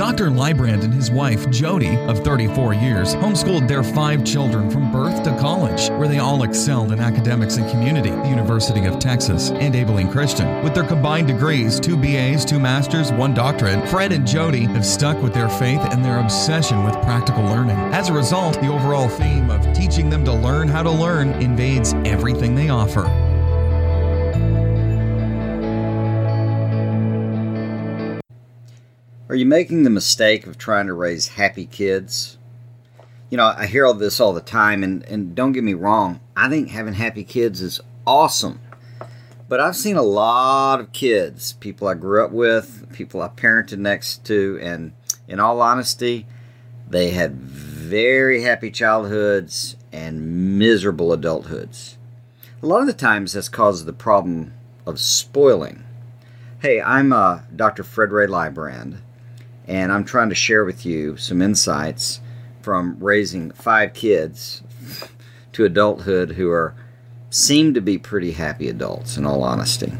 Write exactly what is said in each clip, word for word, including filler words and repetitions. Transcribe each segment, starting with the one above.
Doctor Librand and his wife, Jody, of thirty-four years, homeschooled their five children from birth to college, where they all excelled in academics and community, the University of Texas, and Abilene Christian. With their combined degrees, two B As, two masters, one doctorate, Fred and Jody have stuck with their faith and their obsession with practical learning. As a result, the overall theme of teaching them to learn how to learn invades everything they offer. Are you making the mistake of trying to raise happy kids? You know, I hear all this all the time, and, and don't get me wrong, I think having happy kids is awesome. But I've seen a lot of kids, people I grew up with, people I parented next to, and in all honesty, they had very happy childhoods and miserable adulthoods. A lot of the times that's caused the problem of spoiling. Hey, I'm uh, Doctor Fred Ray Librand, and I'm trying to share with you some insights from raising five kids to adulthood who are seem to be pretty happy adults, in all honesty.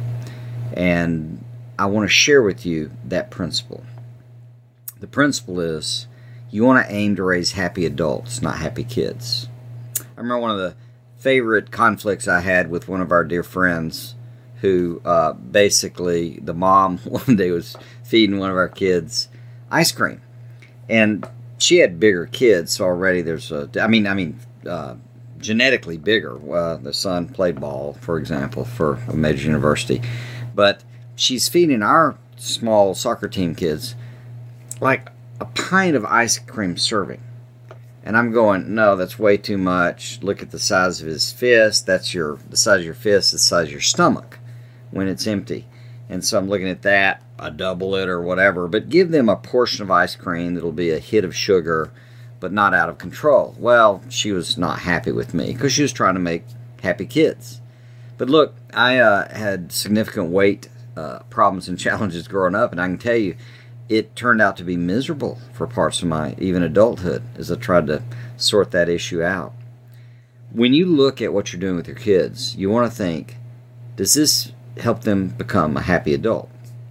And I want to share with you that principle. The principle is you want to aim to raise happy adults, not happy kids. I remember one of the favorite conflicts I had with one of our dear friends who uh, basically, the mom one day was feeding one of our kids ice cream. And she had bigger kids, so already there's a, I mean, I mean, uh, genetically bigger. Uh, the son played ball, for example, for a major university. But she's feeding our small soccer team kids like a pint of ice cream serving. And I'm going, no, that's way too much. Look at the size of his fist. That's your the size of your fist, the size of your stomach when it's empty. And so I'm looking at that, I double it or whatever, but give them a portion of ice cream that'll be a hit of sugar, but not out of control. Well, she was not happy with me because she was trying to make happy kids. But look, I uh, had significant weight uh, problems and challenges growing up, and I can tell you, it turned out to be miserable for parts of my even adulthood as I tried to sort that issue out. When you look at what you're doing with your kids, you want to think, does this help them become a happy adult?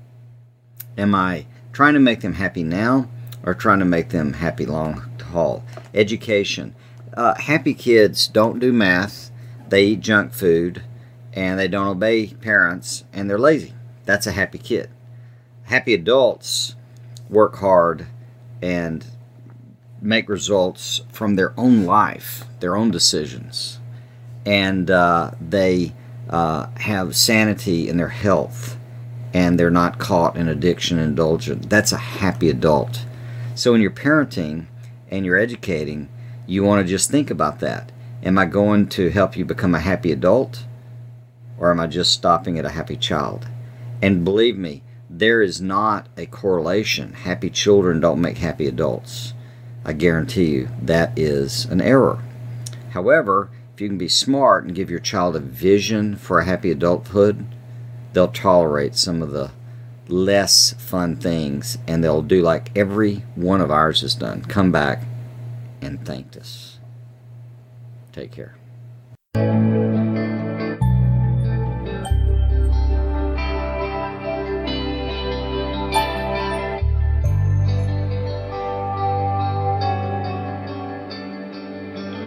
Am I trying to make them happy now or trying to make them happy long haul? Education. Uh, happy kids don't do math, they eat junk food, and they don't obey parents, and they're lazy. That's a happy kid. Happy adults work hard and make results from their own life, their own decisions, and uh, they uh, have sanity in their health, and they're not caught in addiction and indulgence. That's a happy adult. So when you're parenting and you're educating, you want to just think about that. Am I going to help you become a happy adult, or am I just stopping at a happy child? And believe me, there is not a correlation. Happy children don't make happy adults. I guarantee you that is an error. However, if you can be smart and give your child a vision for a happy adulthood, they'll tolerate some of the less fun things, and they'll do like every one of ours has done. Come back and thank us. Take care.